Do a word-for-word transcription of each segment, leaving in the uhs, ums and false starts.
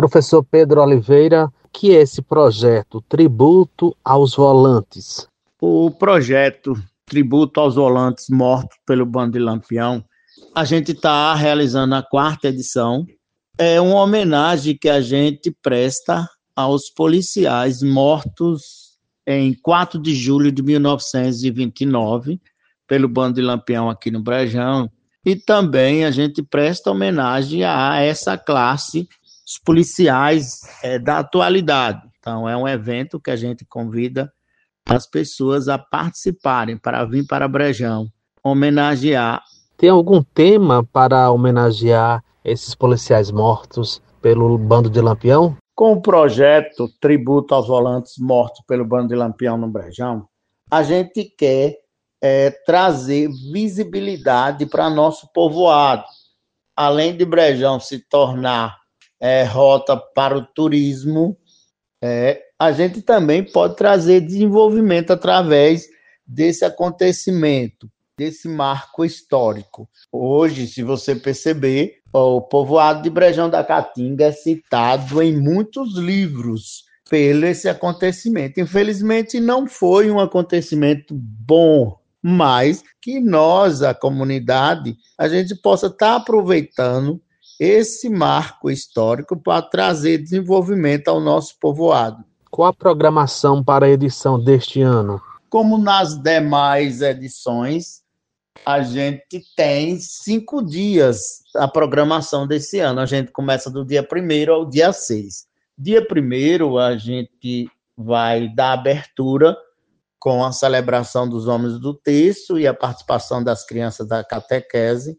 Professor Pedro Oliveira, o que é esse projeto Tributo aos Volantes? O projeto Tributo aos Volantes Mortos pelo Bando de Lampião, a gente está realizando a quarta edição. É uma homenagem que a gente presta aos policiais mortos em quatro de julho de mil novecentos e vinte e nove pelo Bando de Lampião aqui no Brejão. E também a gente presta homenagem a essa classe, os policiais é, da atualidade. Então, é um evento que a gente convida as pessoas a participarem, para vir para Brejão, homenagear. Tem algum tema para homenagear esses policiais mortos pelo Bando de Lampião? Com o projeto Tributo aos Volantes Mortos pelo Bando de Lampião no Brejão, a gente quer é, trazer visibilidade para nosso povoado. Além de Brejão se tornar é, rota para o turismo, é, a gente também pode trazer desenvolvimento através desse acontecimento, desse marco histórico. Hoje, se você perceber, o povoado de Brejão da Caatinga é citado em muitos livros pelo esse acontecimento. Infelizmente, não foi um acontecimento bom, mas que nós, a comunidade, a gente possa estar aproveitando esse marco histórico para trazer desenvolvimento ao nosso povoado. Qual a programação para a edição deste ano? Como nas demais edições, a gente tem cinco dias a programação desse ano. A gente começa do dia primeiro ao dia seis. Dia primeiro, a gente vai dar abertura com a celebração dos homens do texto e a participação das crianças da catequese.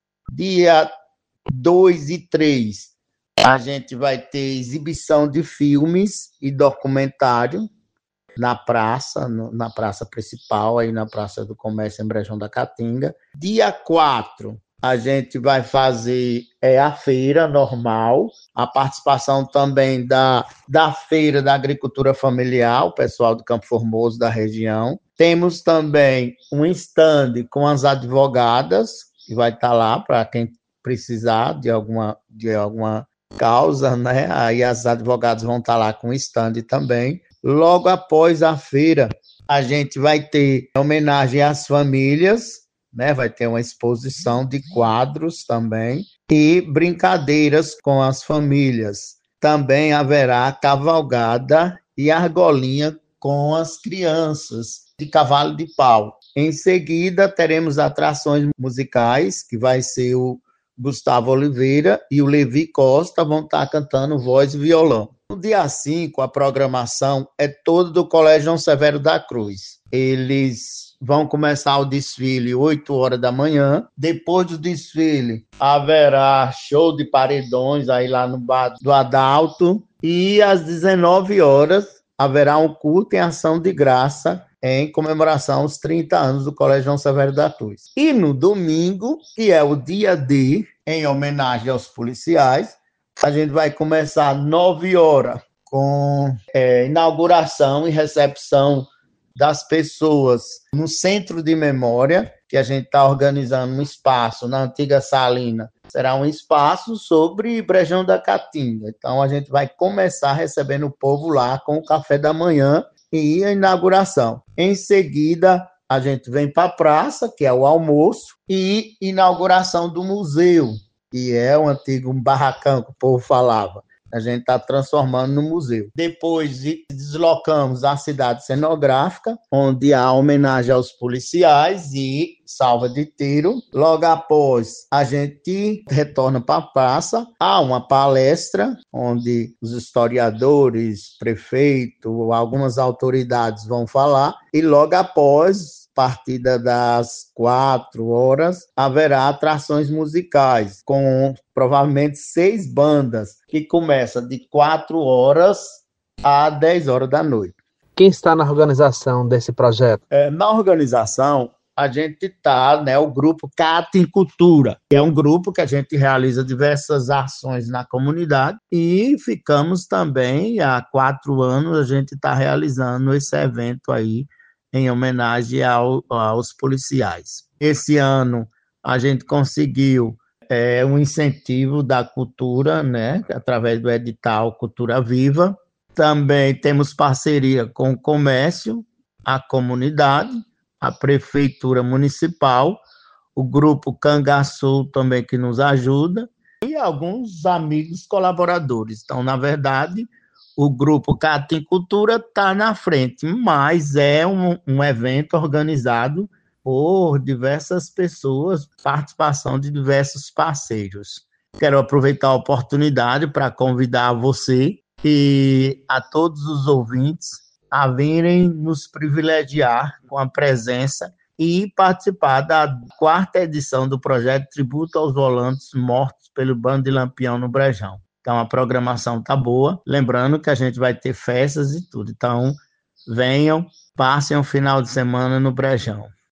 Dia dois e três, a gente vai ter exibição de filmes e documentário na praça, no, na praça principal, aí na Praça do Comércio em Brejão da Caatinga. Dia quatro, a gente vai fazer é, a feira normal, a participação também da, da Feira da Agricultura Familiar, o pessoal do Campo Formoso da região. Temos também um stand com as advogadas, que vai estar lá para quem precisar de alguma, de alguma causa, né? Aí as advogadas vão estar lá com stand também. Logo após a feira, a gente vai ter homenagem às famílias, né? Vai ter uma exposição de quadros também e brincadeiras com as famílias. Também haverá cavalgada e argolinha com as crianças de cavalo de pau. Em seguida, teremos atrações musicais, que vai ser o Gustavo Oliveira e o Levi Costa vão estar cantando voz e violão. No dia cinco, a programação é toda do Colégio João Severo da Cruz. Eles vão começar o desfile oito horas da manhã. Depois do desfile, haverá show de paredões aí lá no bar do Adalto. E às dezenove horas, haverá um culto em ação de graça em comemoração aos trinta anos do Colégio João Severo da Cruz. E no domingo, que é o dia D, em homenagem aos policiais, a gente vai começar às nove horas com é, inauguração e recepção das pessoas no Centro de Memória, que a gente está organizando um espaço na antiga Salina. Será um espaço sobre Brejão da Caatinga. Então, a gente vai começar recebendo o povo lá com o café da manhã e a inauguração. Em seguida, a gente vem para a praça, que é o almoço, e inauguração do museu, que é o antigo barracão que o povo falava. A gente está transformando no museu. Depois deslocamos à cidade cenográfica, onde há homenagem aos policiais e salva de tiro. Logo após, a gente retorna para a praça. Há uma palestra, onde os historiadores, prefeito, algumas autoridades vão falar. E logo após, a partir das quatro horas, haverá atrações musicais, com provavelmente seis bandas, que começa de quatro horas a dez horas da noite. Quem está na organização desse projeto? É, na organização, a gente está, né, o grupo Caatim Cultura, que é um grupo que a gente realiza diversas ações na comunidade e ficamos também, há quatro anos, a gente está realizando esse evento aí em homenagem ao, aos policiais. Esse ano, a gente conseguiu é um incentivo da cultura, né, através do edital Cultura Viva. Também temos parceria com o comércio, a comunidade, a prefeitura municipal, o grupo Cangaçu também que nos ajuda e alguns amigos colaboradores. Então, na verdade, o grupo Catim Cultura está na frente, mas é um, um evento organizado por diversas pessoas, participação de diversos parceiros. Quero aproveitar a oportunidade para convidar você e a todos os ouvintes a virem nos privilegiar com a presença e participar da quarta edição do projeto Tributo aos Volantes Mortos pelo Bando de Lampião no Brejão. Então, a programação está boa. Lembrando que a gente vai ter festas e tudo. Então, venham, passem o final de semana no Brejão.